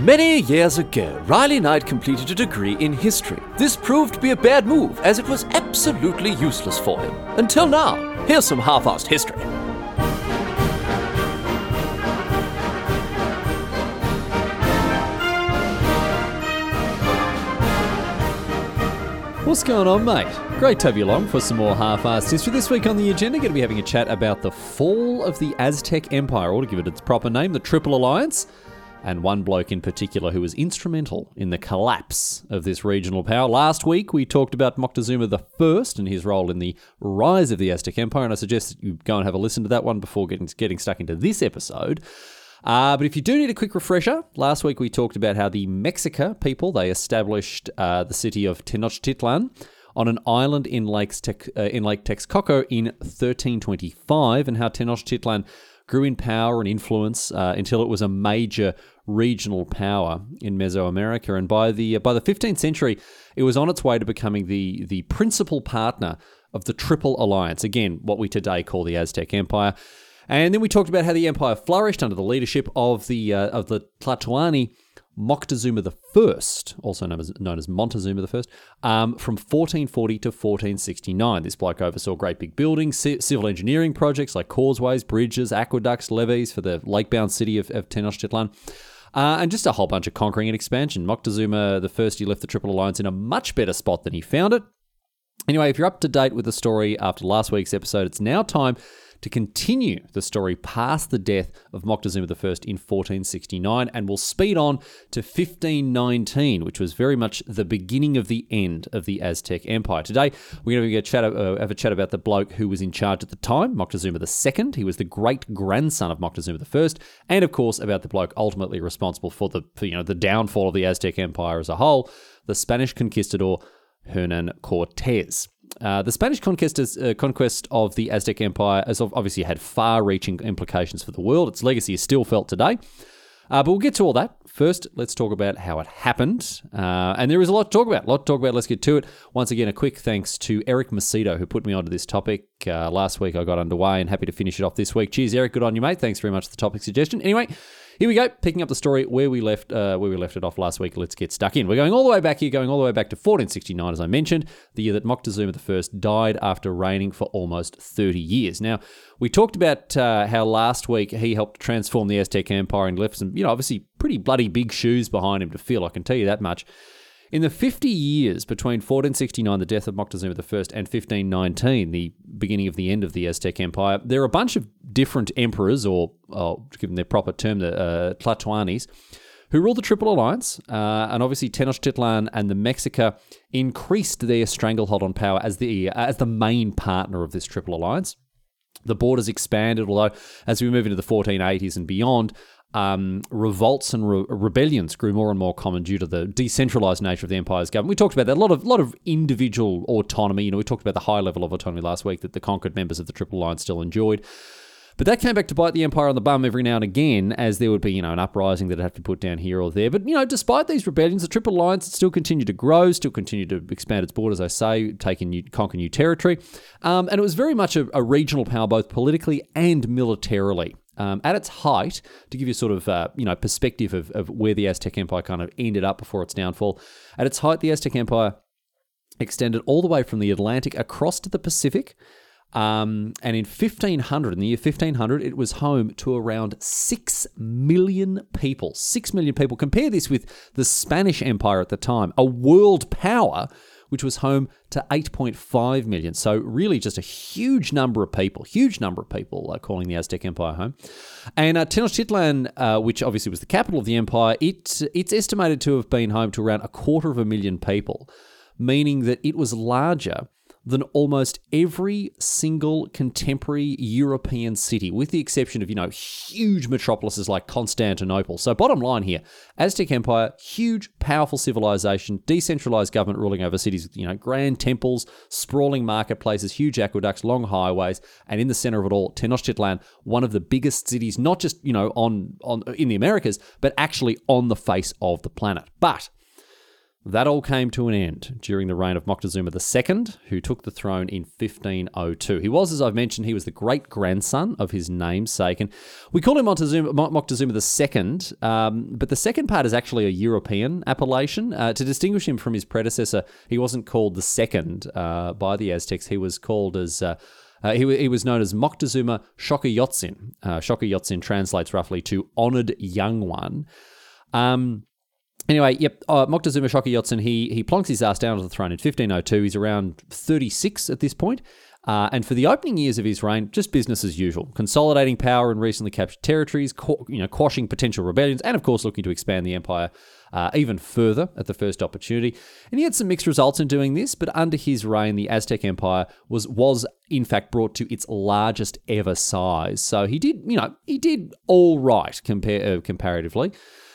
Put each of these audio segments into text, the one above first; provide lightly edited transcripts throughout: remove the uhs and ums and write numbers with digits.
Many years ago, Riley Knight completed a degree in history. This proved to be a bad move, as it was absolutely useless for him. Until now. Here's some half-assed history. What's going on, mate? Great to have you along for some more half-assed history. This week on the agenda, going to be having a chat about the fall of the Aztec Empire, or to give it its proper name, the Triple Alliance, and one bloke in particular who was instrumental in the collapse of this regional power. Last week, we talked about Moctezuma I and his role in the rise of the Aztec Empire, and I suggest that you go and have a listen to that one before getting stuck into this episode. But if you do need a quick refresher, last week we talked about how the Mexica people, they established the city of Tenochtitlan on an island in Lake Texcoco in 1325, and how Tenochtitlan grew in power and influence until it was a major regional power in Mesoamerica. And by the 15th century, it was on its way to becoming the principal partner of the Triple Alliance, again, what we today call the Aztec Empire. And then we talked about how the empire flourished under the leadership of the Tlatoani Moctezuma I, also known as Montezuma I, from 1440 to 1469. This bloke oversaw great big buildings, civil engineering projects like causeways, bridges, aqueducts, levees for the lake-bound city of Tenochtitlan, and just a whole bunch of conquering and expansion. Moctezuma I, he left the Triple Alliance in a much better spot than he found it. Anyway, if you're up to date with the story after last week's episode, it's now time to continue the story past the death of Moctezuma I in 1469, and we'll speed on to 1519, which was very much the beginning of the end of the Aztec Empire. Today, we're going to have a chat about the bloke who was in charge at the time, Moctezuma II. He was the great-grandson of Moctezuma I, and of course about the bloke ultimately responsible for the downfall of the Aztec Empire as a whole, the Spanish conquistador Hernan Cortez. The Spanish conquest of the Aztec Empire has obviously had far-reaching implications for the world. Its legacy is still felt today. But we'll get to all that. First, let's talk about how it happened. And there is a lot to talk about. Let's get to it. Once again, a quick thanks to Eric Macedo, who put me onto this topic. Last week I got underway and happy to finish it off this week. Cheers, Eric. Good on you, mate. Thanks very much for the topic suggestion. Anyway, here we go, picking up the story where we left it off last week. Let's get stuck in. We're going all the way back here, to 1469, as I mentioned, the year that Moctezuma I died after reigning for almost 30 years. Now, we talked about how last week he helped transform the Aztec Empire and left some, obviously pretty bloody big shoes behind him to fill, I can tell you that much. In the 50 years between 1469, the death of Moctezuma I, and 1519, the beginning of the end of the Aztec Empire, there are a bunch of different emperors, or to give them their proper term, the Tlatoanis, who ruled the Triple Alliance, and obviously Tenochtitlan and the Mexica increased their stranglehold on power as the main partner of this Triple Alliance. The borders expanded, although as we move into the 1480s and beyond, revolts and rebellions grew more and more common due to the decentralized nature of the empire's government. We talked about that. A lot of individual autonomy. We talked about the high level of autonomy last week that the conquered members of the Triple Alliance still enjoyed. But that came back to bite the empire on the bum every now and again, as there would be, an uprising that would have to put down here or there. But, despite these rebellions, the Triple Alliance still continued to grow, still continued to expand its borders, I say, conquer new territory. And it was very much a regional power, both politically and militarily. At its height, to give you sort of, perspective of where the Aztec Empire kind of ended up before its downfall, at its height, the Aztec Empire extended all the way from the Atlantic across to the Pacific. And in the year 1500, it was home to around 6 million people. 6 million people. Compare this with the Spanish Empire at the time, a world power, which was home to 8.5 million. So really just a huge number of people calling the Aztec Empire home. And Tenochtitlan, which obviously was the capital of the empire, it's estimated to have been home to around 250,000 people, meaning that it was larger than almost every single contemporary European city, with the exception of, huge metropolises like Constantinople. So bottom line here, Aztec Empire, huge, powerful civilization, decentralized government ruling over cities with, grand temples, sprawling marketplaces, huge aqueducts, long highways, and in the center of it all, Tenochtitlan, one of the biggest cities, not just, in the Americas, but actually on the face of the planet. But That all came to an end during the reign of Moctezuma II, who took the throne in 1502. He was, as I've mentioned, he was the great-grandson of his namesake. And we call him Moctezuma II, but the second part is actually a European appellation. To distinguish him from his predecessor, he wasn't called the second by the Aztecs. He was called as... he was known as Moctezuma Xochiyotzin. Xochiyotzin translates roughly to honoured young one. Anyway, Moctezuma Xochiyotzin, he plonks his ass down to the throne in 1502. He's around 36 at this point. And for the opening years of his reign, just business as usual, consolidating power in recently captured territories, quashing potential rebellions, and of course looking to expand the empire even further at the first opportunity. And he had some mixed results in doing this, but under his reign, the Aztec Empire was in fact brought to its largest ever size. So he did all right comparatively.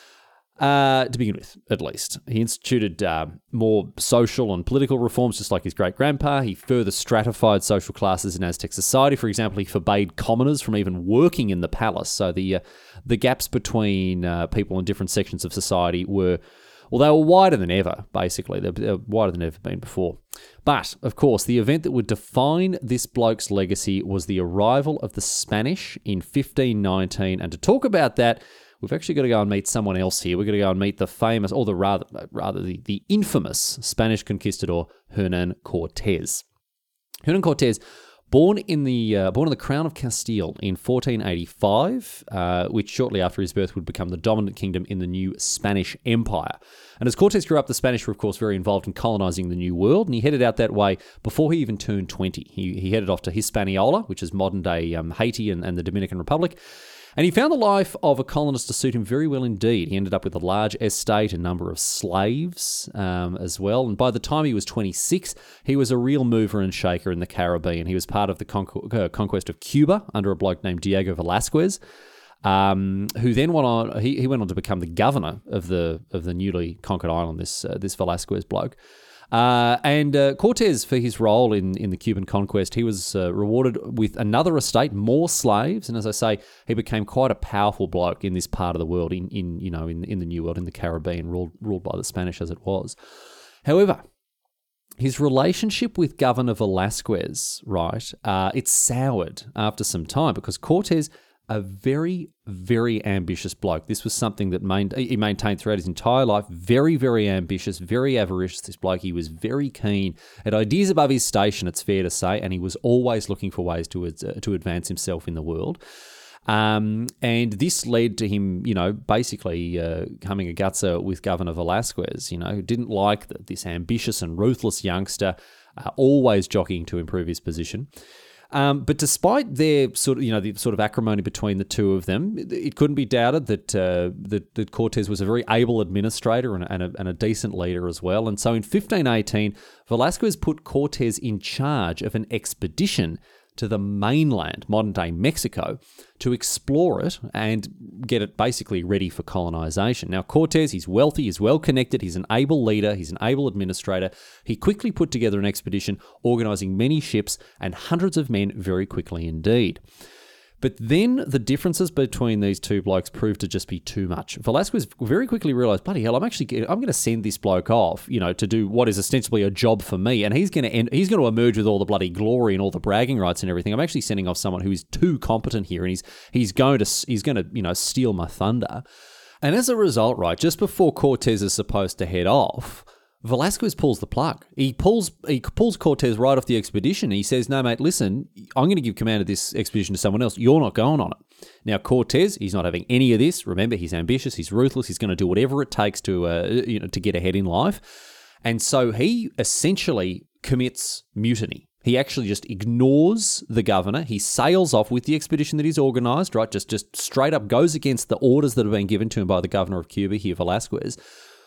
To begin with, at least. He instituted more social and political reforms, just like his great-grandpa. He further stratified social classes in Aztec society. For example, he forbade commoners from even working in the palace. So the gaps between people in different sections of society were wider than ever, basically. They're wider than ever been before. But, of course, the event that would define this bloke's legacy was the arrival of the Spanish in 1519. And to talk about that, we've actually got to go and meet someone else here. We've got to go and meet the famous, or the infamous Spanish conquistador Hernan Cortes. Hernan Cortes, born in the crown of Castile in 1485, which shortly after his birth would become the dominant kingdom in the new Spanish Empire. And as Cortes grew up, the Spanish were, of course, very involved in colonizing the New World, and he headed out that way before he even turned 20. He headed off to Hispaniola, which is modern-day Haiti and the Dominican Republic. And he found the life of a colonist to suit him very well indeed. He ended up with a large estate, a number of slaves as well. And by the time he was 26, he was a real mover and shaker in the Caribbean. He was part of the conquest of Cuba under a bloke named Diego Velázquez, who then went on. He went on to become the governor of the newly conquered island. This Velázquez bloke. And Cortes, for his role in the Cuban conquest, he was rewarded with another estate, more slaves, and as I say, he became quite a powerful bloke in this part of the world, in the New World, in the Caribbean, ruled by the Spanish as it was. However, his relationship with Governor Velázquez, right, it soured after some time because Cortes, a very, very ambitious bloke. This was something that he maintained throughout his entire life. Very, very ambitious, very avaricious, this bloke. He was very keen at ideas above his station, it's fair to say, and he was always looking for ways to advance himself in the world. And this led to him, basically coming a gutser with Governor Velázquez, who didn't like this ambitious and ruthless youngster, always jockeying to improve his position. But despite their the sort of acrimony between the two of them, it couldn't be doubted that Cortes was a very able administrator and a decent leader as well. And so in 1518, Velázquez put Cortes in charge of an expedition to the mainland, modern-day Mexico, to explore it and get it basically ready for colonization. Now, Cortes, he's wealthy, he's well-connected, he's an able leader, he's an able administrator. He quickly put together an expedition, organizing many ships and hundreds of men very quickly indeed. But then the differences between these two blokes proved to just be too much. Velázquez very quickly realized, bloody hell, I'm going to send this bloke off, to do what is ostensibly a job for me, and he's going to emerge with all the bloody glory and all the bragging rights and everything. I'm actually sending off someone who is too competent here, and he's going to steal my thunder. And as a result, right, just before Cortes is supposed to head off, Velázquez pulls the plug. He pulls Cortes right off the expedition. He says, no, mate, listen, I'm going to give command of this expedition to someone else. You're not going on it. Now, Cortes, he's not having any of this. Remember, he's ambitious. He's ruthless. He's going to do whatever it takes to get ahead in life. And so he essentially commits mutiny. He actually just ignores the governor. He sails off with the expedition that he's organised, right? Just straight up goes against the orders that have been given to him by the governor of Cuba here, Velázquez.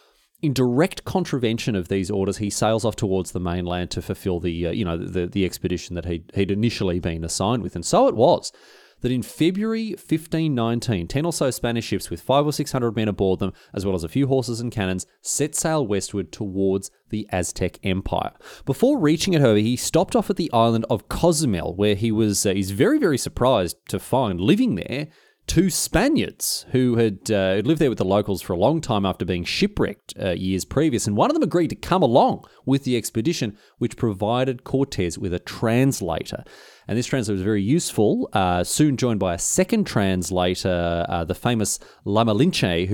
In direct contravention of these orders, he sails off towards the mainland to fulfill the expedition that he'd initially been assigned with. And so it was that in February 1519, 10 or so Spanish ships with 500 or 600 men aboard them, as well as a few horses and cannons, set sail westward towards the Aztec Empire. Before reaching it, however, he stopped off at the island of Cozumel, where he's very, very surprised to find living there two Spaniards who had lived there with the locals for a long time after being shipwrecked years previous, and one of them agreed to come along with the expedition, which provided Cortez with a translator. And this translator was very useful, soon joined by a second translator, the famous La Malinche,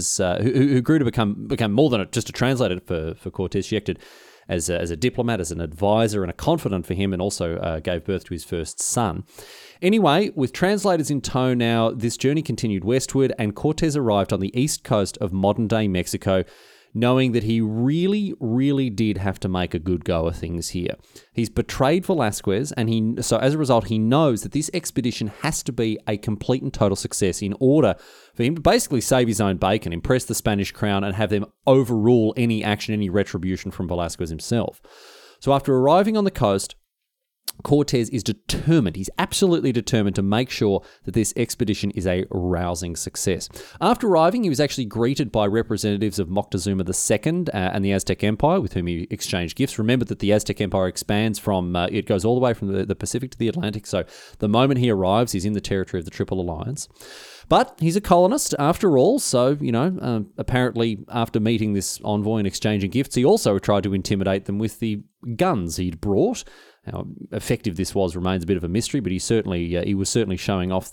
who grew to become more than just a translator for Cortez. She acted as a diplomat, as an advisor and a confidant for him, and also gave birth to his first son. Anyway, with translators in tow now, this journey continued westward, and Cortez arrived on the east coast of modern-day Mexico, knowing that he really, really did have to make a good go of things here. He's betrayed Velasquez, and so as a result, he knows that this expedition has to be a complete and total success in order for him to basically save his own bacon, impress the Spanish crown, and have them overrule any action, any retribution from Velasquez himself. So after arriving on the coast, Cortez is determined, he's absolutely determined to make sure that this expedition is a rousing success. After arriving, he was actually greeted by representatives of Moctezuma II and the Aztec Empire, with whom he exchanged gifts. Remember that the Aztec Empire expands from, it goes all the way from the Pacific to the Atlantic, so the moment he arrives, he's in the territory of the Triple Alliance. But he's a colonist after all, so, apparently after meeting this envoy and exchanging gifts, he also tried to intimidate them with the guns he'd brought. How effective this was remains a bit of a mystery, but he was certainly showing off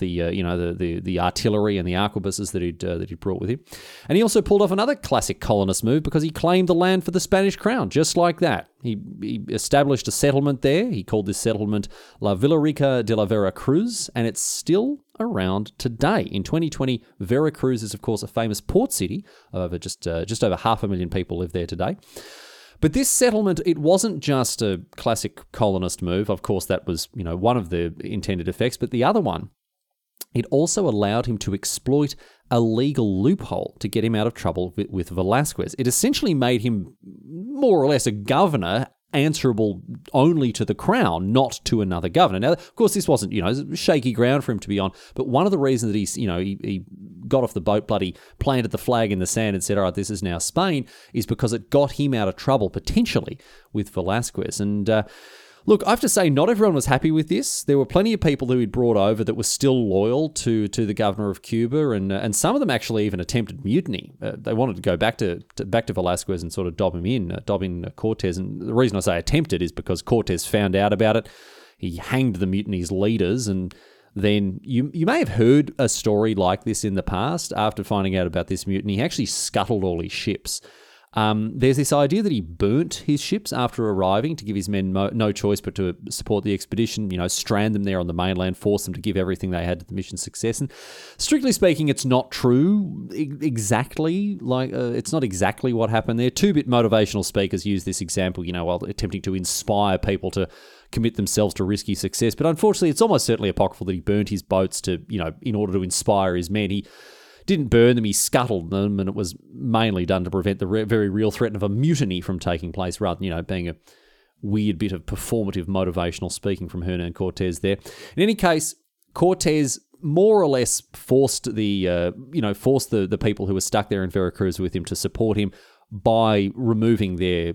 the artillery and the arquebuses that he'd brought with him. And he also pulled off another classic colonist move because he claimed the land for the Spanish crown, just like that. He established a settlement there. He called this settlement La Villarica de la Veracruz, and it's still around today. In 2020, Veracruz is, of course, a famous port city. Just over 500,000 people live there today. But this settlement, it wasn't just a classic colonist move. Of course, that was, one of the intended effects. But the other one, it also allowed him to exploit a legal loophole to get him out of trouble with Velasquez. It essentially made him more or less a governor answerable only to the crown, not to another governor. Now, of course, this wasn't, shaky ground for him to be on, but one of the reasons that he got off the boat, bloody planted the flag in the sand and said, all right, this is now Spain, is because it got him out of trouble, potentially, with Velasquez. And look, I have to say, not everyone was happy with this. There were plenty of people who he'd brought over that were still loyal to the governor of Cuba, and some of them actually even attempted mutiny. They wanted to go back to Velasquez and sort of dob in Cortez. And the reason I say attempted is because Cortez found out about it. He hanged the mutiny's leaders, and then you may have heard a story like this in the past. After finding out about this mutiny, he actually scuttled all his ships. There's this idea that he burnt his ships after arriving to give his men no choice but to support the expedition, strand them there on the mainland, force them to give everything they had to the mission's success. And strictly speaking, it's not true exactly. It's not exactly what happened there. Two-bit motivational speakers use this example, while attempting to inspire people to commit themselves to risky success. But unfortunately, it's almost certainly apocryphal that he burnt his boats to, in order to inspire his men. He didn't burn them, he scuttled them, and it was mainly done to prevent the very real threat of a mutiny from taking place, rather than, being a weird bit of performative motivational speaking from Hernan Cortez there. In any case, Cortez more or less forced the people who were stuck there in Veracruz with him to support him by removing their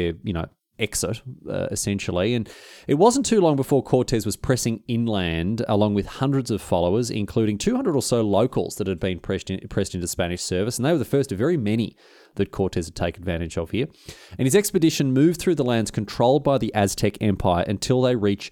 exit, essentially. And it wasn't too long before Cortez was pressing inland along with hundreds of followers, including 200 or so locals that had been pressed into Spanish service, and they were the first of very many that Cortez had taken advantage of here. And his expedition moved through the lands controlled by the Aztec Empire until they reached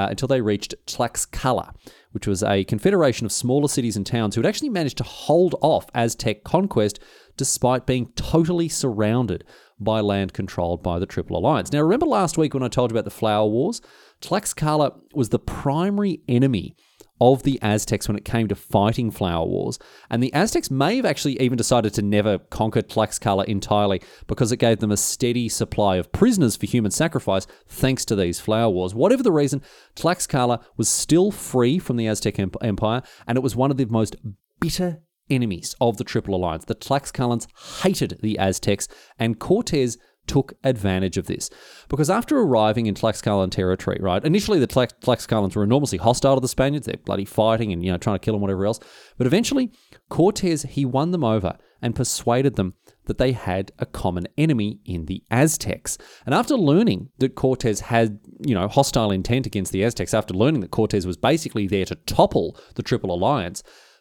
Tlaxcala, which was a confederation of smaller cities and towns who had actually managed to hold off Aztec conquest despite being totally surrounded by land controlled by the Triple Alliance. Now, remember last week when I told you about the Flower Wars? Tlaxcala was the primary enemy of the Aztecs when it came to fighting Flower Wars, and the Aztecs may have actually even decided to never conquer Tlaxcala entirely because it gave them a steady supply of prisoners for human sacrifice thanks to these Flower Wars. Whatever the reason, Tlaxcala was still free from the Aztec Empire, and it was one of the most bitter enemies of the Triple Alliance. The Tlaxcalans hated the Aztecs, and Cortez took advantage of this. Because after arriving in Tlaxcalan territory, right, initially the Tlaxcalans were enormously hostile to the Spaniards. They're bloody fighting and, trying to kill them, whatever else. But eventually, Cortez, he won them over and persuaded them that they had a common enemy in the Aztecs. And after learning that Cortez had, hostile intent against the Aztecs, after learning that Cortez was basically there to topple the Triple Alliance,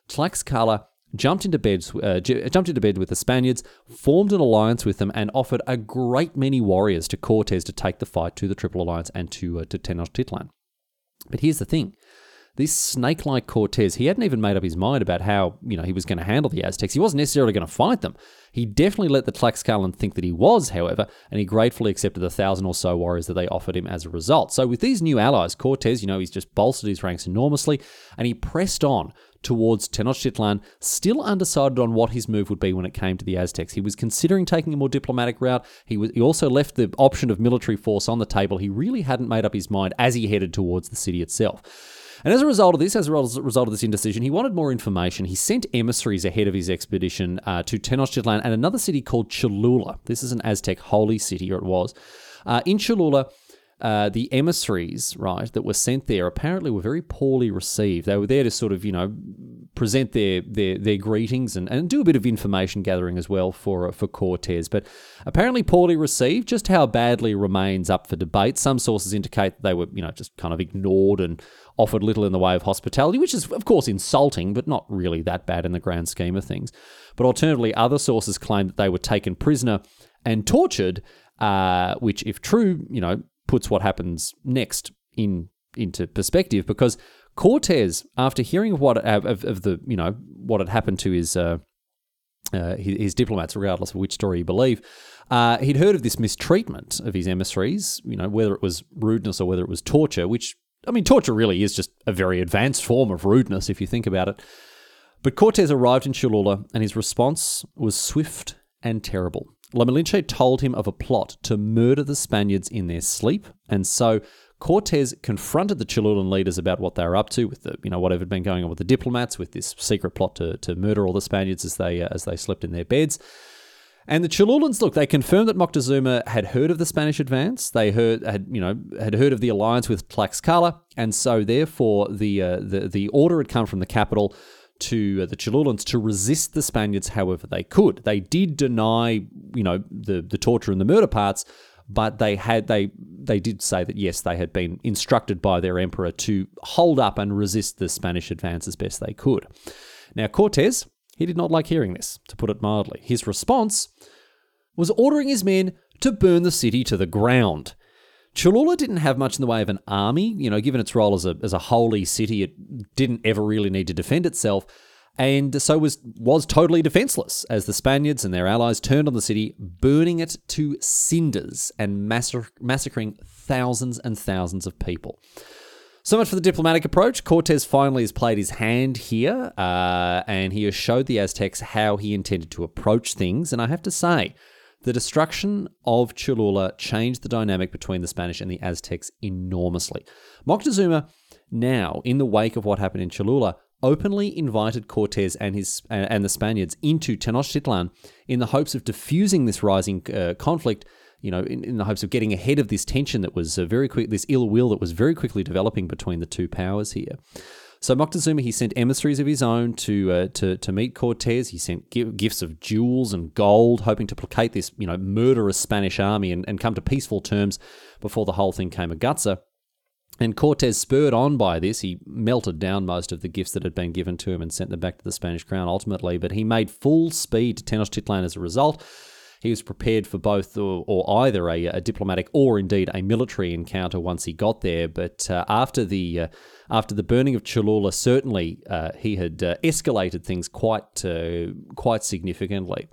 Tlaxcala jumped into bed with the Spaniards, formed an alliance with them, and offered a great many warriors to Cortes to take the fight to the Triple Alliance and to Tenochtitlan. But here's the thing. This snake-like Cortes, he hadn't even made up his mind about how, he was going to handle the Aztecs. He wasn't necessarily going to fight them. He definitely let the Tlaxcalan think that he was, however, and he gratefully accepted the 1,000 or so warriors that they offered him as a result. So with these new allies, Cortes, he's just bolstered his ranks enormously, and he pressed on towards Tenochtitlan, still undecided on what his move would be when it came to the Aztecs. He was considering taking a more diplomatic route. He also left the option of military force on the table. He really hadn't made up his mind as he headed towards the city itself. And as a result of this indecision, he wanted more information. He sent emissaries ahead of his expedition to Tenochtitlan and another city called Cholula. This is an Aztec holy city, or it was. In Cholula, the emissaries, right, that were sent there apparently were very poorly received. They were there to sort of, present their greetings and do a bit of information gathering as well for Cortes, but apparently poorly received. Just how badly remains up for debate. Some sources indicate that they were, just kind of ignored and offered little in the way of hospitality, which is, of course, insulting, but not really that bad in the grand scheme of things. But alternatively, other sources claim that they were taken prisoner and tortured, which, if true, puts what happens next into perspective, because Cortes, after hearing of what had happened to his diplomats, regardless of which story you believe, he'd heard of this mistreatment of his emissaries, whether it was rudeness or whether it was torture, which, torture really is just a very advanced form of rudeness if you think about it. But Cortes arrived in Cholula, and his response was swift and terrible. La Malinche told him of a plot to murder the Spaniards in their sleep, and so Cortes confronted the Cholulan leaders about what they were up to with the, whatever had been going on with the diplomats, with this secret plot to murder all the Spaniards as they slept in their beds. And the Cholulans, look, they confirmed that Moctezuma had heard of the Spanish advance. They had heard of the alliance with Tlaxcala, and so therefore the order had come from the capital to the Cholulans to resist the Spaniards however they could. They did deny, the torture and the murder parts, but they did say that, yes, they had been instructed by their emperor to hold up and resist the Spanish advance as best they could. Now, Cortes, he did not like hearing this, to put it mildly. His response was ordering his men to burn the city to the ground. Cholula didn't have much in the way of an army. Given its role as a holy city, it didn't ever really need to defend itself, and so was totally defenseless as the Spaniards and their allies turned on the city, burning it to cinders and massacring thousands and thousands of people. So much for the diplomatic approach. Cortes finally has played his hand here, and he has showed the Aztecs how he intended to approach things, and I have to say, the destruction of Cholula changed the dynamic between the Spanish and the Aztecs enormously. Moctezuma, now, in the wake of what happened in Cholula, openly invited Cortes and the Spaniards into Tenochtitlan in the hopes of diffusing this rising conflict, in the hopes of getting ahead of this tension that was this ill will that was very quickly developing between the two powers here. So Moctezuma, he sent emissaries of his own to meet Cortes. He sent gifts of jewels and gold, hoping to placate this, murderous Spanish army and come to peaceful terms before the whole thing came a gutser. And Cortes, spurred on by this, he melted down most of the gifts that had been given to him and sent them back to the Spanish crown ultimately, but he made full speed to Tenochtitlan as a result. He was prepared for both or either a diplomatic or indeed a military encounter once he got there. But after the burning of Cholula, certainly he had escalated things quite significantly.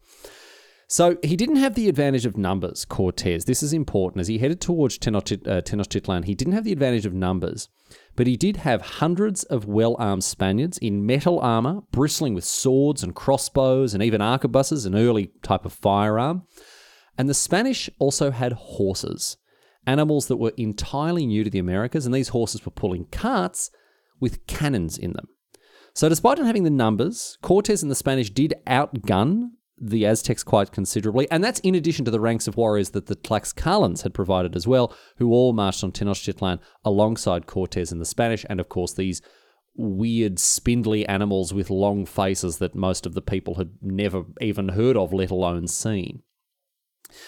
So he didn't have the advantage of numbers, Cortes. This is important. As he headed towards Tenochtitlan, he didn't have the advantage of numbers, but he did have hundreds of well-armed Spaniards in metal armor, bristling with swords and crossbows and even arquebuses, an early type of firearm. And the Spanish also had horses, animals that were entirely new to the Americas, and these horses were pulling carts with cannons in them. So despite not having the numbers, Cortes and the Spanish did outgun the Aztecs quite considerably, and that's in addition to the ranks of warriors that the Tlaxcalans had provided as well, who all marched on Tenochtitlan alongside Cortes and the Spanish, and of course these weird spindly animals with long faces that most of the people had never even heard of, let alone seen.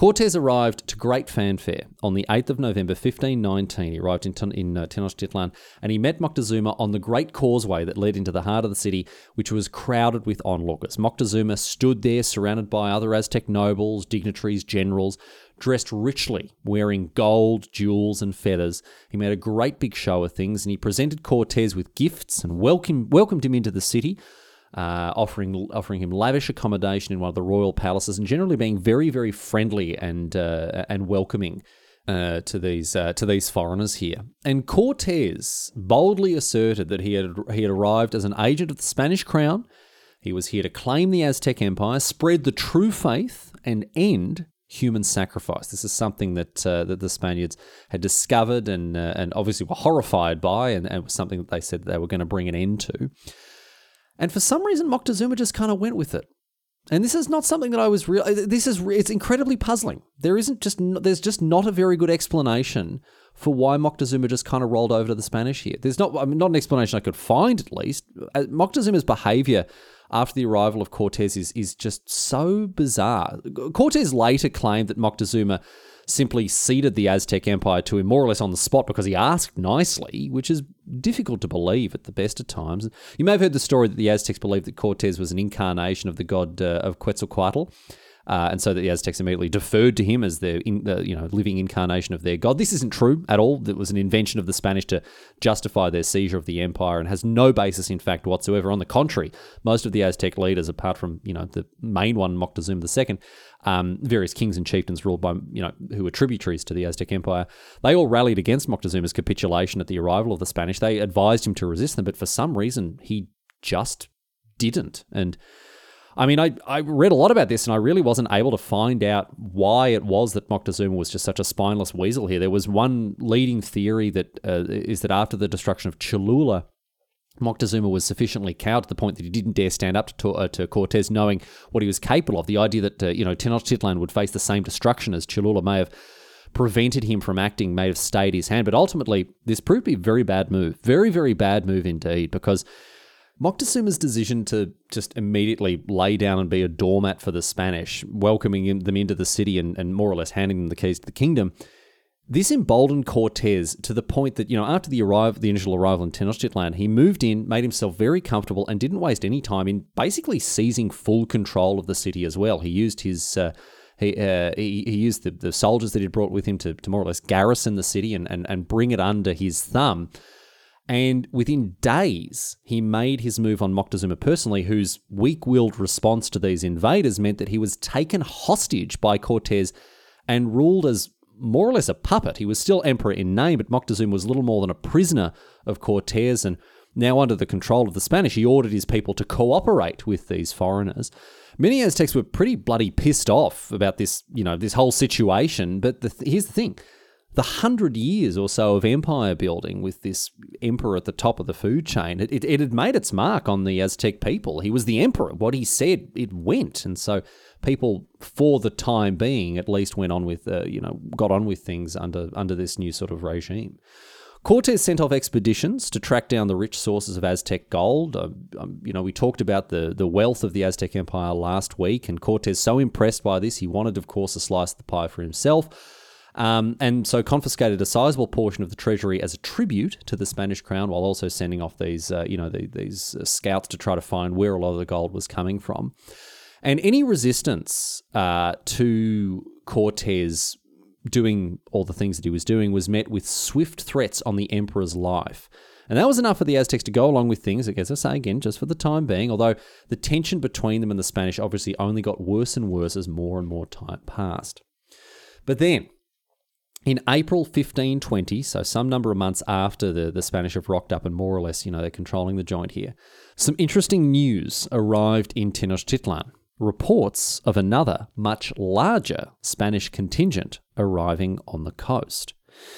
Cortes arrived to great fanfare on the 8th of November 1519. He arrived in Tenochtitlan, and he met Moctezuma on the great causeway that led into the heart of the city, which was crowded with onlookers. Moctezuma stood there surrounded by other Aztec nobles, dignitaries, generals, dressed richly, wearing gold, jewels, and feathers. He made a great big show of things, and he presented Cortes with gifts and welcomed him into the city, offering him lavish accommodation in one of the royal palaces, and generally being very, very friendly and welcoming to these foreigners here. And Cortes boldly asserted that he had arrived as an agent of the Spanish crown. He was here to claim the Aztec Empire, spread the true faith, and end human sacrifice. This is something that the Spaniards had discovered and obviously were horrified by, and was something that they said they were going to bring an end to. And for some reason, Moctezuma just kind of went with it. And this is not something that I was it's incredibly puzzling. There's just not a very good explanation for why Moctezuma just kind of rolled over to the Spanish here. There's not an explanation I could find, at least. Moctezuma's behavior after the arrival of Cortes is just so bizarre. Cortes later claimed that Moctezuma simply ceded the Aztec Empire to him more or less on the spot because he asked nicely, which is difficult to believe at the best of times. You may have heard the story that the Aztecs believed that Cortes was an incarnation of the god of Quetzalcoatl, and so that the Aztecs immediately deferred to him as the living incarnation of their god. This isn't true at all. It was an invention of the Spanish to justify their seizure of the empire, and has no basis in fact whatsoever. On the contrary, most of the Aztec leaders, apart from the main one, Moctezuma II, various kings and chieftains ruled by who were tributaries to the Aztec Empire, they all rallied against Moctezuma's capitulation at the arrival of the Spanish. They advised him to resist them, but for some reason he just didn't. And I mean, I read a lot about this, and I really wasn't able to find out why it was that Moctezuma was just such a spineless weasel here. There was one leading theory that is that after the destruction of Cholula, Moctezuma was sufficiently cowed to the point that he didn't dare stand up to Cortes, knowing what he was capable of. The idea that Tenochtitlan would face the same destruction as Cholula may have prevented him from acting, may have stayed his hand. But ultimately, this proved to be a very bad move. Very, very bad move indeed, because Moctezuma's decision to just immediately lay down and be a doormat for the Spanish, welcoming them into the city and more or less handing them the keys to the kingdom, this emboldened Cortes to the point that, after the initial arrival in Tenochtitlan, he moved in, made himself very comfortable, and didn't waste any time in basically seizing full control of the city as well. He used his he used the soldiers that he'd brought with him to more or less garrison the city and bring it under his thumb. And within days, he made his move on Moctezuma personally, whose weak-willed response to these invaders meant that he was taken hostage by Cortes and ruled as more or less a puppet. He was still emperor in name, but Moctezuma was little more than a prisoner of Cortes, and now under the control of the Spanish, he ordered his people to cooperate with these foreigners. Many Aztecs were pretty bloody pissed off about this, this whole situation, but here's the thing. The 100 years or so of empire building with this emperor at the top of the food chain, it had made its mark on the Aztec people. He was the emperor. What he said, it went. And so people, for the time being, at least went on with, got on with things under this new sort of regime. Cortes sent off expeditions to track down the rich sources of Aztec gold. We talked about the wealth of the Aztec Empire last week, and Cortes, so impressed by this, he wanted, of course, a slice of the pie for himself. And so confiscated a sizable portion of the treasury as a tribute to the Spanish crown, while also sending off these scouts to try to find where a lot of the gold was coming from. And any resistance to Cortes doing all the things that he was doing was met with swift threats on the emperor's life. And that was enough for the Aztecs to go along with things, I guess I say again, just for the time being, although the tension between them and the Spanish obviously only got worse and worse as more and more time passed. But then, in April 1520, so some number of months after the Spanish have rocked up and more or less, they're controlling the joint here, some interesting news arrived in Tenochtitlan. Reports of another, much larger Spanish contingent arriving on the coast.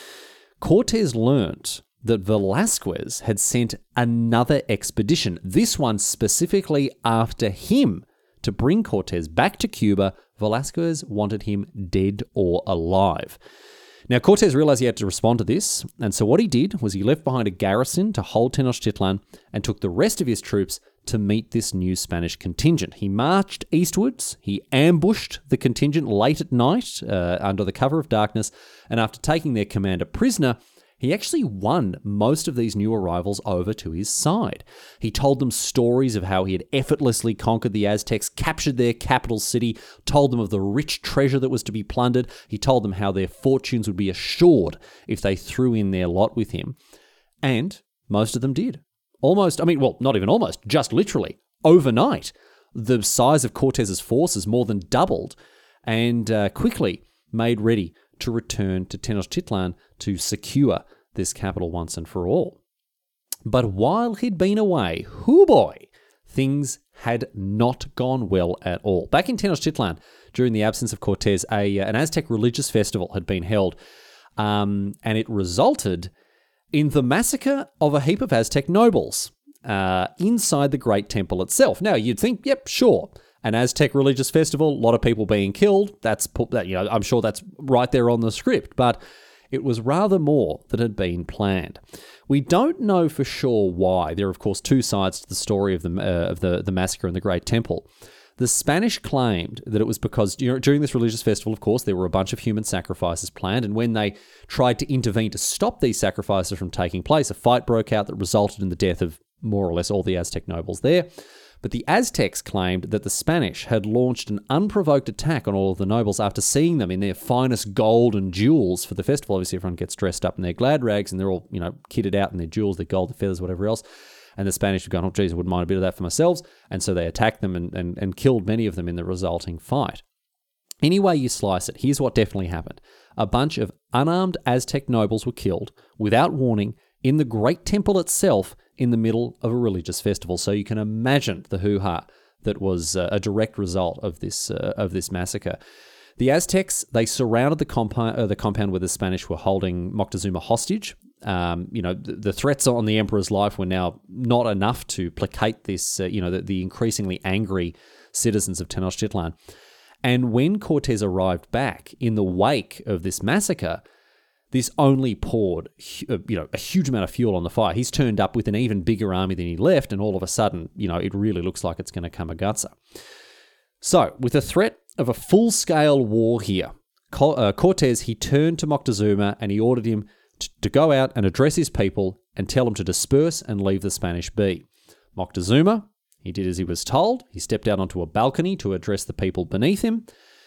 Cortes learnt that Velasquez had sent another expedition, this one specifically after him, to bring Cortes back to Cuba. Velasquez wanted him dead or alive. Now, Cortes realized he had to respond to this, and so what he did was he left behind a garrison to hold Tenochtitlan and took the rest of his troops to meet this new Spanish contingent. He marched eastwards, he ambushed the contingent late at night under the cover of darkness, and after taking their commander prisoner, he actually won most of these new arrivals over to his side. He told them stories of how he had effortlessly conquered the Aztecs, captured their capital city, told them of the rich treasure that was to be plundered. He told them how their fortunes would be assured if they threw in their lot with him. And most of them did. Not even almost, just literally. Overnight, the size of Cortez's forces more than doubled and quickly made ready to return to Tenochtitlan to secure this capital once and for all. But while he'd been away, hoo boy, things had not gone well at all. Back in Tenochtitlan, during the absence of Cortez, an Aztec religious festival had been held, and it resulted in the massacre of a heap of Aztec nobles inside the Great Temple itself. Now, you'd think, yep, sure, an Aztec religious festival, a lot of people being killed. I'm sure that's right there on the script, but it was rather more that had been planned. We don't know for sure why. There are, of course, two sides to the story of the massacre in the Great Temple. The Spanish claimed that it was because during this religious festival, of course, there were a bunch of human sacrifices planned, and when they tried to intervene to stop these sacrifices from taking place, a fight broke out that resulted in the death of more or less all the Aztec nobles there. But the Aztecs claimed that the Spanish had launched an unprovoked attack on all of the nobles after seeing them in their finest gold and jewels for the festival. Obviously, everyone gets dressed up in their glad rags and they're all, kitted out in their jewels, their gold, their feathers, whatever else. And the Spanish have gone, oh, geez, I wouldn't mind a bit of that for myself. And so they attacked them and killed many of them in the resulting fight. Any way you slice it, here's what definitely happened. A bunch of unarmed Aztec nobles were killed without warning in the Great Temple itself in the middle of a religious festival. So you can imagine the hoo-ha that was a direct result of this massacre. The Aztecs, they surrounded the compound where the Spanish were holding Moctezuma hostage. The threats on the emperor's life were now not enough to placate this, the increasingly angry citizens of Tenochtitlan. And when Cortez arrived back in the wake of this massacre, this only poured, a huge amount of fuel on the fire. He's turned up with an even bigger army than he left, and all of a sudden, it really looks like it's going to come a gutser. So, with the threat of a full-scale war here, Cortez, he turned to Moctezuma and he ordered him to go out and address his people and tell them to disperse and leave the Spanish be. Moctezuma, he did as he was told. He stepped out onto a balcony to address the people beneath him.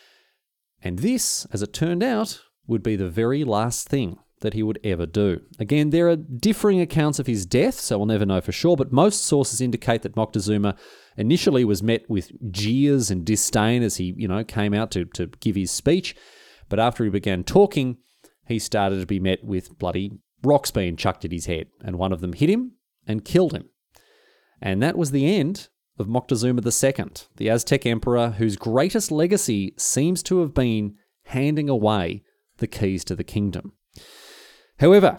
And this, as it turned out, would be the very last thing that he would ever do. Again, there are differing accounts of his death, so we'll never know for sure, but most sources indicate that Moctezuma initially was met with jeers and disdain as he, came out to give his speech. But after he began talking, he started to be met with bloody rocks being chucked at his head, and one of them hit him and killed him. And that was the end of Moctezuma II, the Aztec emperor whose greatest legacy seems to have been handing away the keys to the kingdom. However,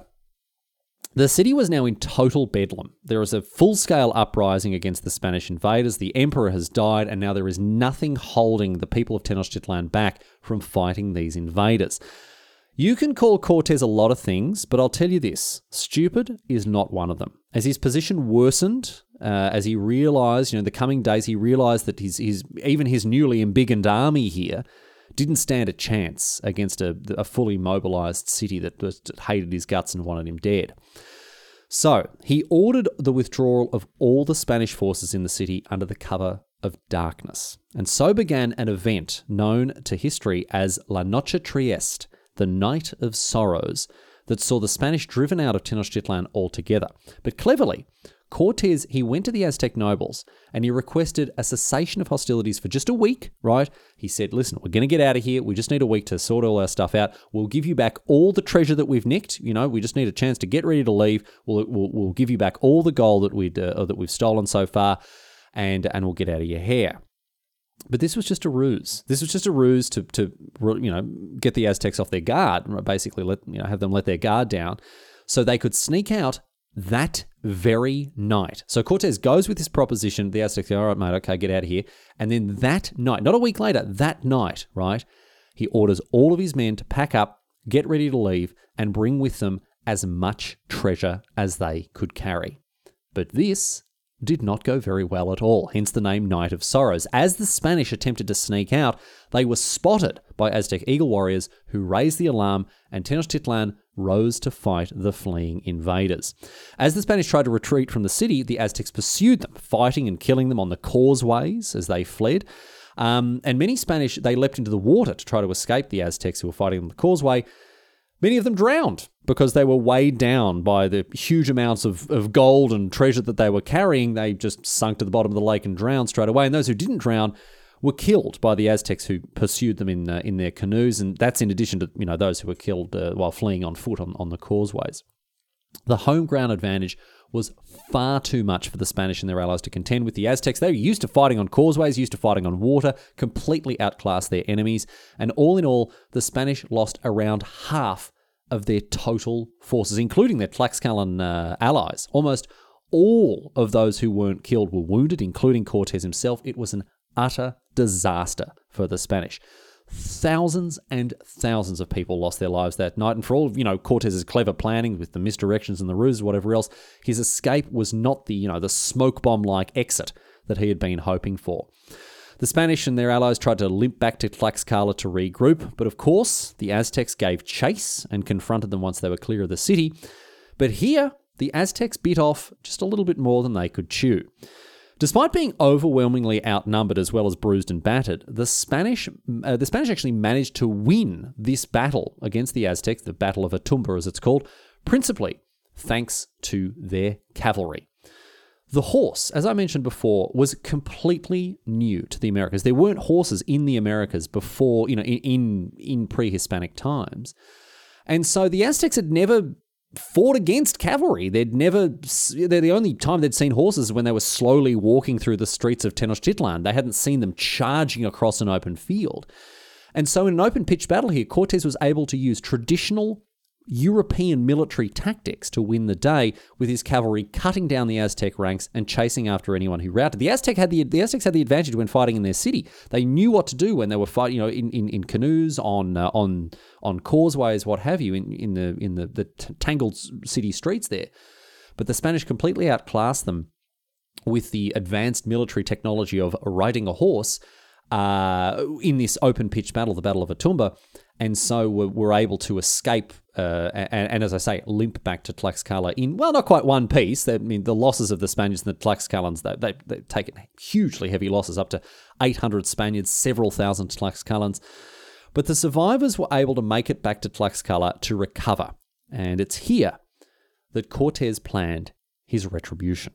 the city was now in total bedlam. There is a full-scale uprising against the Spanish invaders. The emperor has died, and now there is nothing holding the people of Tenochtitlan back from fighting these invaders. You can call Cortez a lot of things, but I'll tell you this, stupid is not one of them. As his position worsened, as he realised, in the coming days, he realised that even his newly embiggened army here didn't stand a chance against a fully mobilised city that hated his guts and wanted him dead. So he ordered the withdrawal of all the Spanish forces in the city under the cover of darkness. And so began an event known to history as La Noche Triste, the Night of Sorrows, that saw the Spanish driven out of Tenochtitlan altogether. But cleverly, Cortez, he went to the Aztec nobles and he requested a cessation of hostilities for just a week, right? He said, listen, we're going to get out of here. We just need a week to sort all our stuff out. We'll give you back all the treasure that we've nicked. We just need a chance to get ready to leave. We'll give you back all the gold that we've stolen so far, and we'll get out of your hair. But this was just a ruse. This was just a ruse to get the Aztecs off their guard, basically have them let their guard down so they could sneak out that very night. So Cortez goes with this proposition. The Aztecs go, all right, mate, okay, get out of here. And then that night, not a week later, that night, right, he orders all of his men to pack up, get ready to leave, and bring with them as much treasure as they could carry. But this did not go very well at all, hence the name Night of Sorrows. As the Spanish attempted to sneak out, they were spotted by Aztec Eagle warriors who raised the alarm, and Tenochtitlan rose to fight the fleeing invaders. As the Spanish tried to retreat from the city, the Aztecs pursued them, fighting and killing them on the causeways as they fled. And many Spanish, they leapt into the water to try to escape the Aztecs who were fighting on the causeway. Many of them drowned because they were weighed down by the huge amounts of gold and treasure that they were carrying. They just sunk to the bottom of the lake and drowned straight away. And those who didn't drown were killed by the Aztecs who pursued them in their canoes. And that's in addition to those who were killed while fleeing on foot on the causeways. The home ground advantage was far too much for the Spanish and their allies to contend with. The Aztecs, they were used to fighting on causeways, used to fighting on water, completely outclassed their enemies. And all in all, the Spanish lost around half of their total forces, including their Tlaxcalan allies. Almost all of those who weren't killed were wounded, including Cortés himself. It was an utter disaster for the Spanish. Thousands and thousands of people lost their lives that night, and for all of Cortés's clever planning with the misdirections and the ruses, whatever else, his escape was not the the smoke bomb-like exit that he had been hoping for. The Spanish and their allies tried to limp back to Tlaxcala to regroup, but of course the Aztecs gave chase and confronted them once they were clear of the city. But here, the Aztecs bit off just a little bit more than they could chew. Despite being overwhelmingly outnumbered as well as bruised and battered, the Spanish actually managed to win this battle against the Aztecs, the Battle of Atumba as it's called, principally thanks to their cavalry. The horse, as I mentioned before, was completely new to the Americas. There weren't horses in the Americas before, in pre-Hispanic times. And so the Aztecs had never fought against cavalry. The only time they'd seen horses when they were slowly walking through the streets of Tenochtitlan. They hadn't seen them charging across an open field. And so in an open pitched battle here, Cortés was able to use traditional European military tactics to win the day, with his cavalry cutting down the Aztec ranks and chasing after anyone who routed. The Aztecs had the advantage when fighting in their city. They knew what to do when they were fighting, in canoes, on causeways, what have you, in the tangled city streets there. But the Spanish completely outclassed them with the advanced military technology of riding a horse in this open pitched battle, the Battle of Atumba. And so were able to escape and as I say, limp back to Tlaxcala in, well, not quite one piece. The losses of the Spaniards and the Tlaxcalans, they've taken hugely heavy losses, up to 800 Spaniards, several thousand Tlaxcalans. But the survivors were able to make it back to Tlaxcala to recover. And it's here that Cortés planned his retribution.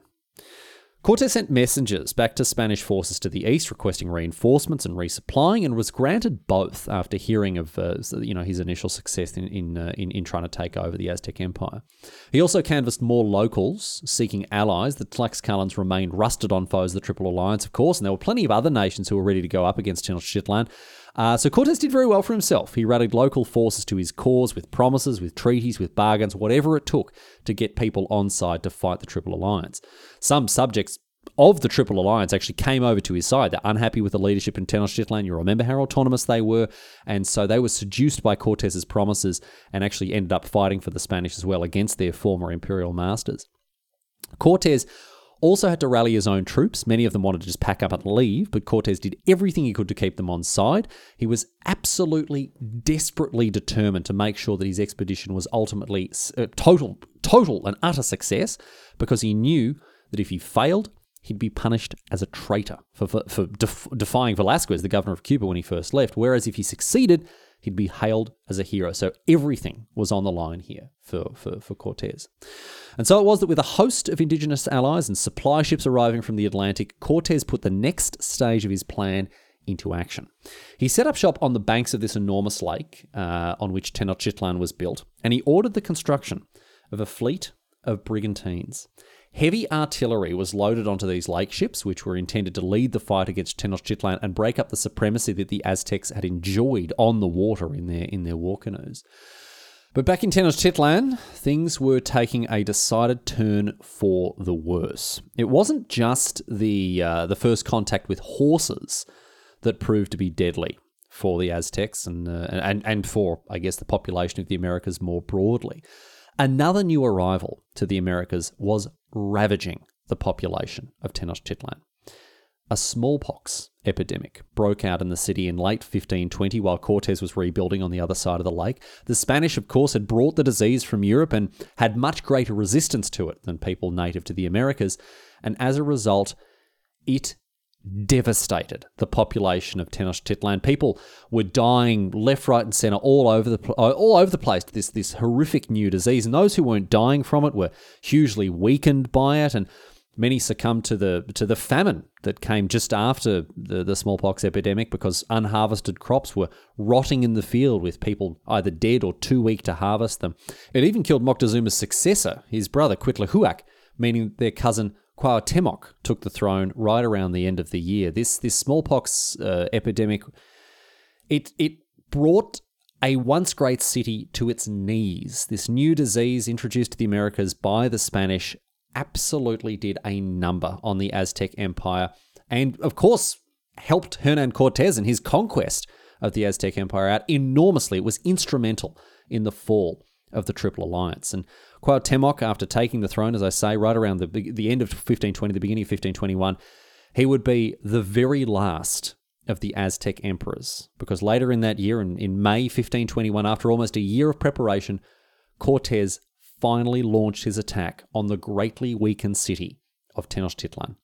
Cortés sent messengers back to Spanish forces to the east, requesting reinforcements and resupplying, and was granted both after hearing of his initial success in trying to take over the Aztec Empire. He also canvassed more locals, seeking allies. The Tlaxcalans remained rusted on foes of the Triple Alliance, of course, and there were plenty of other nations who were ready to go up against Tenochtitlan. So Cortés did very well for himself. He rallied local forces to his cause with promises, with treaties, with bargains, whatever it took to get people on side to fight the Triple Alliance. Some subjects of the Triple Alliance actually came over to his side. They're unhappy with the leadership in Tenochtitlan. You remember how autonomous they were. And so they were seduced by Cortés's promises and actually ended up fighting for the Spanish as well against their former imperial masters. Cortés also had to rally his own troops. Many of them wanted to just pack up and leave, but Cortés did everything he could to keep them on side. He was absolutely, desperately determined to make sure that his expedition was ultimately total and utter success, because he knew that if he failed, he'd be punished as a traitor for defying Velasquez, the governor of Cuba, when he first left, whereas if he succeeded, he'd be hailed as a hero. So everything was on the line here for Cortés. And so it was that with a host of indigenous allies and supply ships arriving from the Atlantic, Cortés put the next stage of his plan into action. He set up shop on the banks of this enormous lake on which Tenochtitlan was built, and he ordered the construction of a fleet of brigantines. Heavy artillery was loaded onto these lake ships, which were intended to lead the fight against Tenochtitlan and break up the supremacy that the Aztecs had enjoyed on the water in their war canoes. But back in Tenochtitlan, things were taking a decided turn for the worse. It wasn't just the first contact with horses that proved to be deadly for the Aztecs and for, I guess, the population of the Americas more broadly. Another new arrival to the Americas was ravaging the population of Tenochtitlan. A smallpox epidemic broke out in the city in late 1520 while Cortes was rebuilding on the other side of the lake. The Spanish, of course, had brought the disease from Europe and had much greater resistance to it than people native to the Americas, and as a result, it devastated the population of Tenochtitlan. People were dying left, right, and center all over the place. This horrific new disease, and those who weren't dying from it were hugely weakened by it, and many succumbed to the famine that came just after the smallpox epidemic because unharvested crops were rotting in the field with people either dead or too weak to harvest them. It even killed Moctezuma's successor, his brother Cuitlahuac, meaning their cousin Cuauhtemoc took the throne right around the end of the year. This smallpox epidemic, it brought a once great city to its knees. This new disease introduced to the Americas by the Spanish absolutely did a number on the Aztec Empire and, of course, helped Hernan Cortes and his conquest of the Aztec Empire out enormously. It was instrumental in the fall of the Triple Alliance. And Cuauhtemoc, after taking the throne, as I say, right around the end of 1520, the beginning of 1521, he would be the very last of the Aztec emperors, because later in that year, in May 1521, after almost a year of preparation, Cortes finally launched his attack on the greatly weakened city of Tenochtitlan.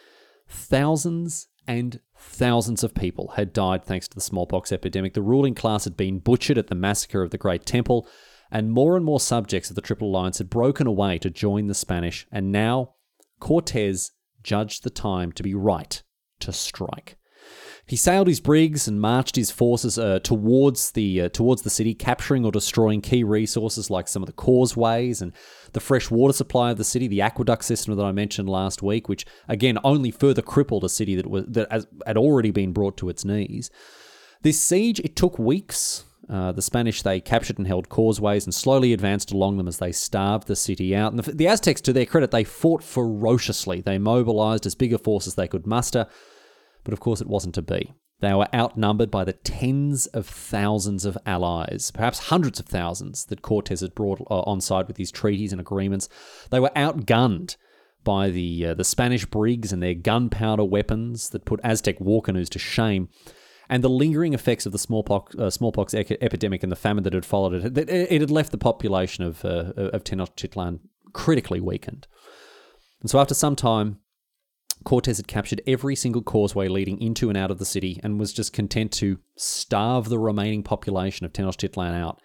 Thousands and thousands of people had died thanks to the smallpox epidemic. The ruling class had been butchered at the massacre of the Great Temple, and more subjects of the Triple Alliance had broken away to join the Spanish, and now Cortes judged the time to be right to strike. He sailed his brigs and marched his forces towards the city, capturing or destroying key resources like some of the causeways and the fresh water supply of the city, the aqueduct system that I mentioned last week, which again only further crippled a city that had already been brought to its knees. This siege, it took weeks. The Spanish, they captured and held causeways and slowly advanced along them as they starved the city out. And the Aztecs, to their credit, they fought ferociously. They mobilized as big a force as they could muster. But of course it wasn't to be. They were outnumbered by the tens of thousands of allies, perhaps hundreds of thousands that Cortes had brought on side with his treaties and agreements. They were outgunned by the Spanish brigs and their gunpowder weapons that put Aztec war canoes to shame. And the lingering effects of the smallpox epidemic and the famine that had followed it had left the population of Tenochtitlan critically weakened. And so after some time, Cortes had captured every single causeway leading into and out of the city and was just content to starve the remaining population of Tenochtitlan out.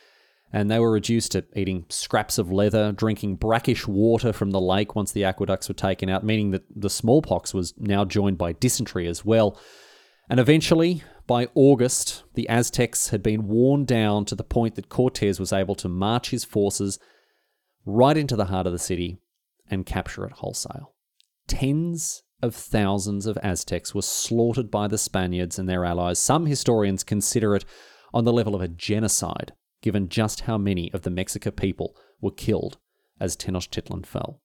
And they were reduced to eating scraps of leather, drinking brackish water from the lake once the aqueducts were taken out, meaning that the smallpox was now joined by dysentery as well. And eventually, by August, the Aztecs had been worn down to the point that Cortes was able to march his forces right into the heart of the city and capture it wholesale. Tens of thousands of Aztecs were slaughtered by the Spaniards and their allies. Some historians consider it on the level of a genocide, given just how many of the Mexica people were killed as Tenochtitlan fell.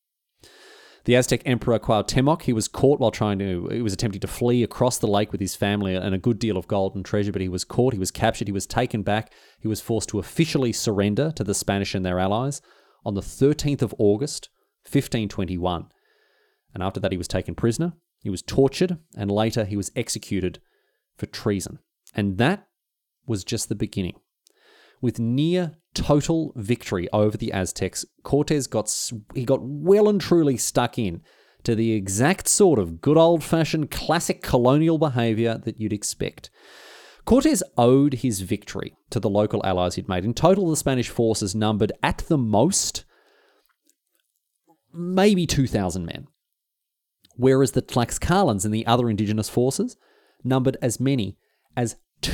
The Aztec Emperor Cuauhtemoc, he was caught while he was attempting to flee across the lake with his family and a good deal of gold and treasure, but he was caught, he was captured, he was taken back, he was forced to officially surrender to the Spanish and their allies on the 13th of August, 1521. And after that, he was taken prisoner, he was tortured, and later he was executed for treason. And that was just the beginning. With near total victory over the Aztecs, Cortes got well and truly stuck in to the exact sort of good old-fashioned classic colonial behavior that you'd expect. Cortes owed his victory to the local allies he'd made. In total, the Spanish forces numbered at the most maybe 2,000 men, whereas the Tlaxcalans and the other indigenous forces numbered as many as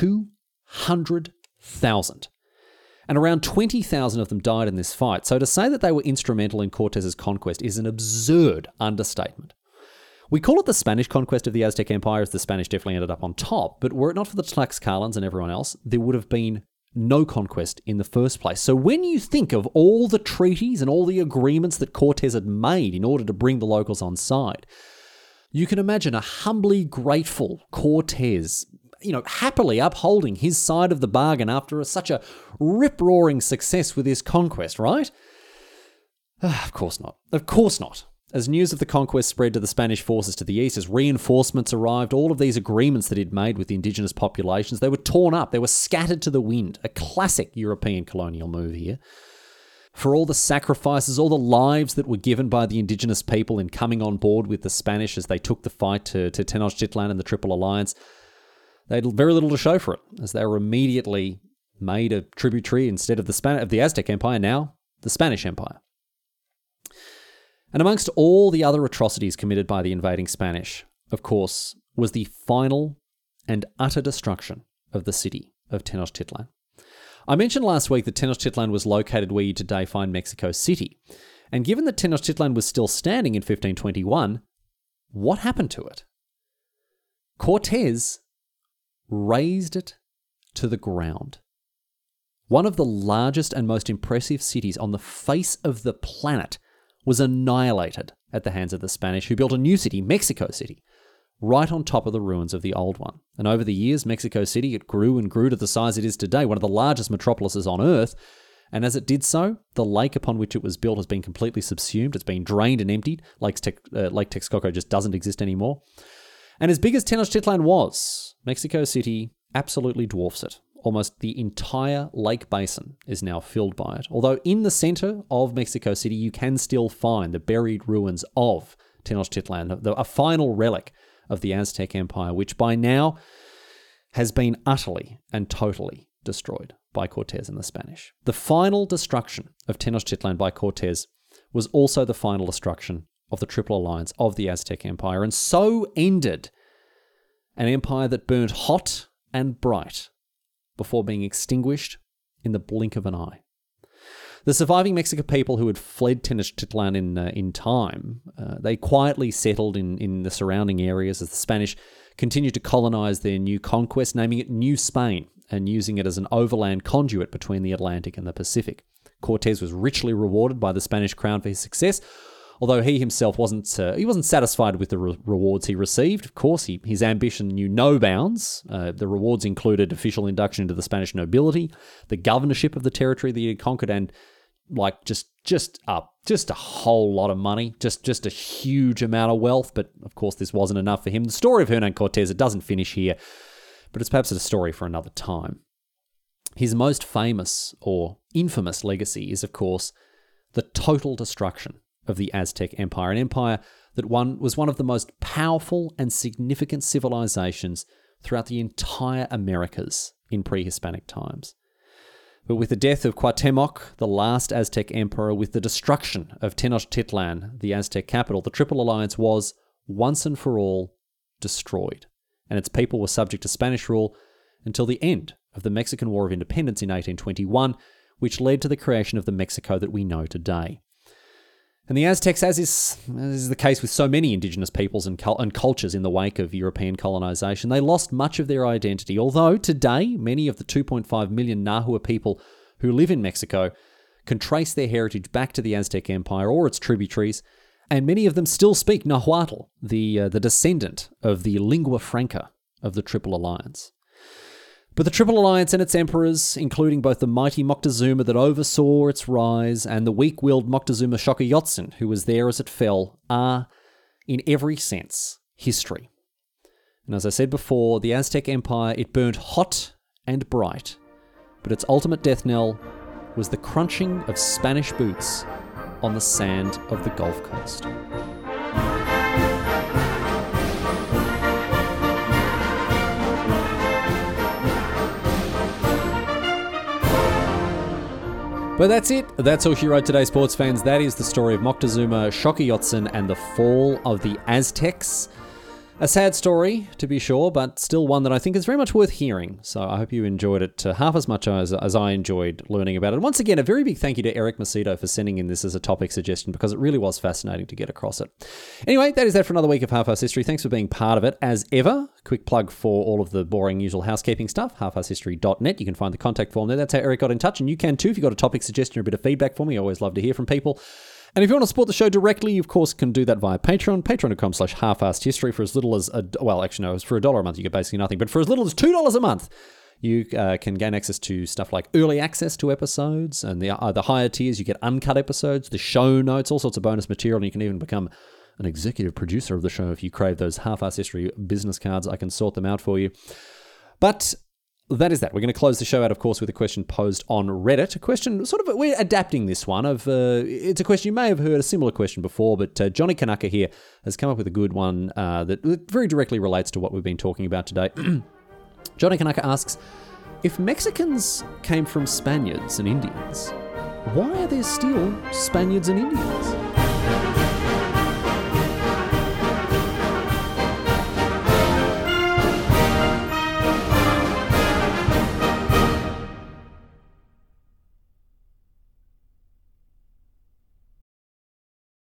200,000. And around 20,000 of them died in this fight. So to say that they were instrumental in Cortes's conquest is an absurd understatement. We call it the Spanish conquest of the Aztec Empire, as the Spanish definitely ended up on top, but were it not for the Tlaxcalans and everyone else, there would have been no conquest in the first place. So when you think of all the treaties and all the agreements that Cortes had made in order to bring the locals on side, you can imagine a humbly grateful Cortes, happily upholding his side of the bargain after such a rip-roaring success with his conquest, right? Of course not. Of course not. As news of the conquest spread to the Spanish forces to the east, as reinforcements arrived, all of these agreements that he'd made with the indigenous populations, they were torn up, they were scattered to the wind. A classic European colonial move here. For all the sacrifices, all the lives that were given by the indigenous people in coming on board with the Spanish as they took the fight to Tenochtitlan and the Triple Alliance, they had very little to show for it, as they were immediately made a tributary instead of the Aztec Empire, now the Spanish Empire. And amongst all the other atrocities committed by the invading Spanish, of course, was the final and utter destruction of the city of Tenochtitlan. I mentioned last week that Tenochtitlan was located where you today find Mexico City. And given that Tenochtitlan was still standing in 1521, what happened to it? Cortés razed it to the ground. One of the largest and most impressive cities on the face of the planet was annihilated at the hands of the Spanish, who built a new city, Mexico City, right on top of the ruins of the old one. And over the years, Mexico City, it grew and grew to the size it is today, one of the largest metropolises on Earth. And as it did so, the lake upon which it was built has been completely subsumed. It's been drained and emptied. Lake Texcoco just doesn't exist anymore. And as big as Tenochtitlan was, Mexico City absolutely dwarfs it. Almost the entire lake basin is now filled by it. Although in the center of Mexico City, you can still find the buried ruins of Tenochtitlan, a final relic of the Aztec Empire, which by now has been utterly and totally destroyed by Cortés and the Spanish. The final destruction of Tenochtitlan by Cortés was also the final destruction of the Triple Alliance of the Aztec Empire, and so ended an empire that burned hot and bright before being extinguished in the blink of an eye. The surviving Mexican people who had fled Tenochtitlan in time, they quietly settled in the surrounding areas as the Spanish continued to colonize their new conquest, naming it New Spain and using it as an overland conduit between the Atlantic and the Pacific. Cortés was richly rewarded by the Spanish crown for his success, although he himself wasn't satisfied with the rewards he received. Of course, his ambition knew no bounds. The rewards included official induction into the Spanish nobility, the governorship of the territory that he had conquered, and just a whole lot of money, just a huge amount of wealth. But of course, this wasn't enough for him. The story of Hernán Cortés, it doesn't finish here, but it's perhaps a story for another time. His most famous or infamous legacy is, of course, the total destruction of the Aztec Empire, an empire that was one of the most powerful and significant civilizations throughout the entire Americas in pre-Hispanic times. But with the death of Cuauhtémoc, the last Aztec emperor, with the destruction of Tenochtitlan, the Aztec capital, the Triple Alliance was once and for all destroyed, and its people were subject to Spanish rule until the end of the Mexican War of Independence in 1821, which led to the creation of the Mexico that we know today. And the Aztecs, as is the case with so many indigenous peoples and cultures in the wake of European colonization, they lost much of their identity, although today many of the 2.5 million Nahua people who live in Mexico can trace their heritage back to the Aztec Empire or its tributaries, and many of them still speak Nahuatl, the descendant of the lingua franca of the Triple Alliance. But the Triple Alliance and its emperors, including both the mighty Moctezuma that oversaw its rise and the weak-willed Moctezuma Xochiyotzin, who was there as it fell, are, in every sense, history. And as I said before, the Aztec Empire, it burned hot and bright, but its ultimate death knell was the crunching of Spanish boots on the sand of the Gulf Coast. But that's it. That's all she wrote today, sports fans. That is the story of Moctezuma Xochiyotzin and the fall of the Aztecs. A sad story, to be sure, but still one that I think is very much worth hearing. So I hope you enjoyed it half as much as I enjoyed learning about it. Once again, a very big thank you to Eric Macedo for sending in this as a topic suggestion, because it really was fascinating to get across it. Anyway, that is that for another week of Half-Ass History. Thanks for being part of it. As ever, quick plug for all of the boring usual housekeeping stuff, halfasshistory.net. You can find the contact form there. That's how Eric got in touch, and you can too if you've got a topic suggestion or a bit of feedback for me. I always love to hear from people. And if you want to support the show directly, you of course can do that via Patreon, patreon.com/halfassed history for as little as, for $1 a month, you get basically nothing. But for as little as $2 a month, You can gain access to stuff like early access to episodes, and the higher tiers, you get uncut episodes, the show notes, all sorts of bonus material, and you can even become an executive producer of the show if you crave those Half-Assed History business cards. I can sort them out for you. But that is that. We're going to close the show out, of course, with a question posed on Reddit. A question, we're adapting this one. It's a question you may have heard, a similar question before, but Johnny Kanaka here has come up with a good one that very directly relates to what we've been talking about today. Johnny Kanaka asks, if Mexicans came from Spaniards and Indians, why are there still Spaniards and Indians?